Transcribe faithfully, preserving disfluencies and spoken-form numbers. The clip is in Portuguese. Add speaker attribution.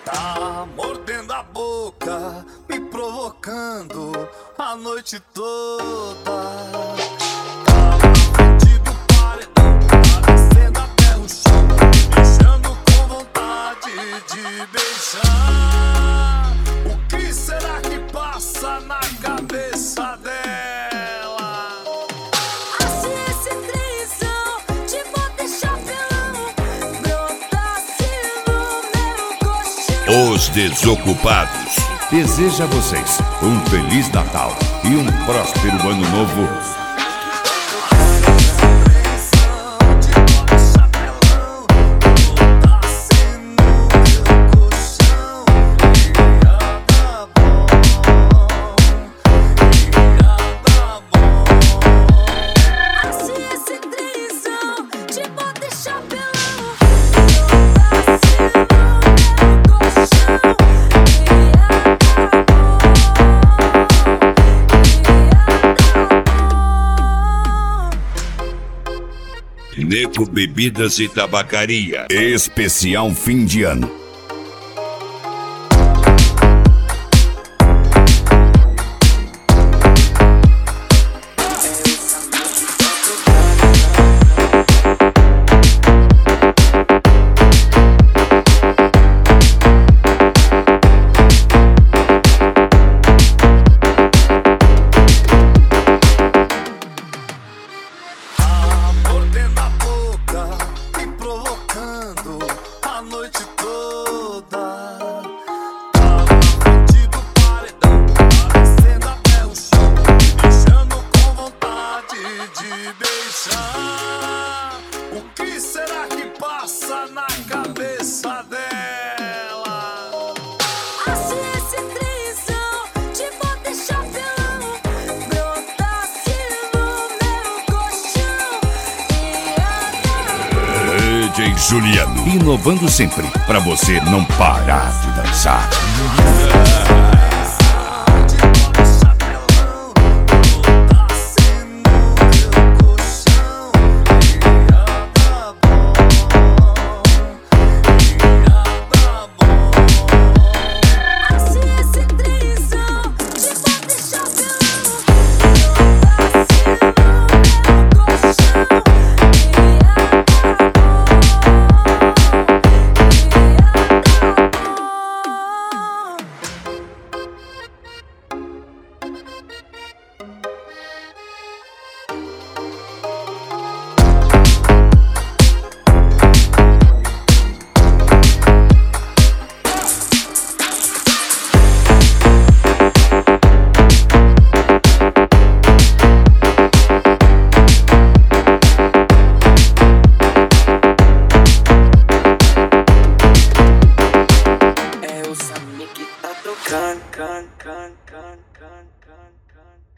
Speaker 1: Tá mordendo a boca, me provocando a noite toda. Tá na frente do paredão, tá descendo até o chão, me deixando com vontade de beijar. O que será que passa na cabeça dela?
Speaker 2: Acho esse trisão de vou deixar pelão brotasse no meu colchão.
Speaker 3: Os Desocupados deseja a vocês um Feliz Natal e um próspero Ano Novo. Neco Bebidas e Tabacaria. Especial fim de ano. O que será que passa na cabeça dela?
Speaker 2: Acho esse trisão de vou deixar pelão brotasse no meu colchão. E
Speaker 3: D J Juliano, inovando sempre pra você não parar de dançar.
Speaker 4: Can, can, can, can, can, can.